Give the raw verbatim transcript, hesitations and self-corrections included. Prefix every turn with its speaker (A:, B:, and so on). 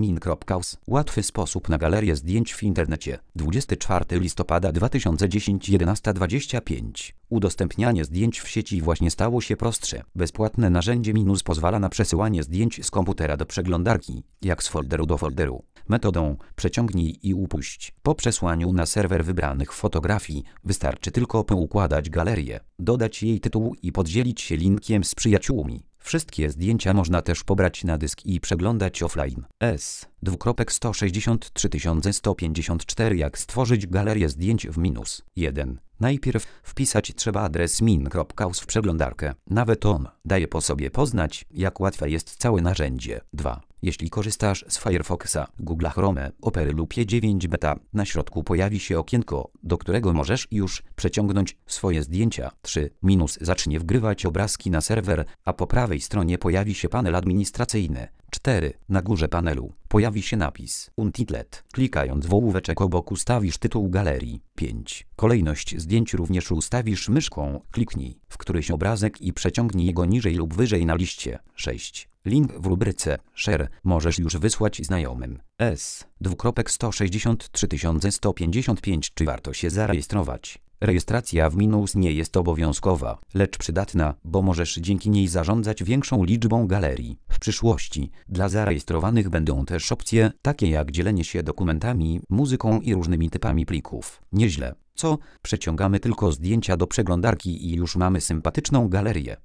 A: min kropka u s. Łatwy sposób na galerię zdjęć w internecie. dwudziestego czwartego listopada dwa tysiące dziesiątego jedenasta dwadzieścia pięć. Udostępnianie zdjęć w sieci właśnie stało się prostsze. Bezpłatne narzędzie Minus pozwala na przesyłanie zdjęć z komputera do przeglądarki, jak z folderu do folderu. Metodą przeciągnij i upuść. Po przesłaniu na serwer wybranych fotografii wystarczy tylko poukładać galerię, dodać jej tytuł i podzielić się linkiem z przyjaciółmi. Wszystkie zdjęcia można też pobrać na dysk i przeglądać offline. S. sto sześćdziesiąt trzy tysiące sto pięćdziesiąt cztery. Jak stworzyć galerię zdjęć w Minus? jeden. Najpierw wpisać trzeba adres min kropka u s w przeglądarkę. Nawet on daje po sobie poznać, jak łatwe jest całe narzędzie. dwa. Jeśli korzystasz z Firefoxa, Google Chrome, Opery lub P dziewięć Beta, na środku pojawi się okienko, do którego możesz już przeciągnąć swoje zdjęcia. trzy. Minus zacznie wgrywać obrazki na serwer, a po prawej stronie pojawi się panel administracyjny. cztery. Na górze panelu pojawi się napis Untitled. Klikając w ołóweczek obok ustawisz tytuł galerii. pięć. Kolejność zdjęć również ustawisz myszką. Kliknij w któryś obrazek i przeciągnij jego niżej lub wyżej na liście. sześć. Link w rubryce Share możesz już wysłać znajomym. S. sto sześćdziesiąt trzy tysiące sto pięćdziesiąt pięć. Czy warto się zarejestrować? Rejestracja w Minus nie jest obowiązkowa, lecz przydatna, bo możesz dzięki niej zarządzać większą liczbą galerii. W przyszłości dla zarejestrowanych będą też opcje, takie jak dzielenie się dokumentami, muzyką i różnymi typami plików. Nieźle, co? Przeciągamy tylko zdjęcia do przeglądarki i już mamy sympatyczną galerię.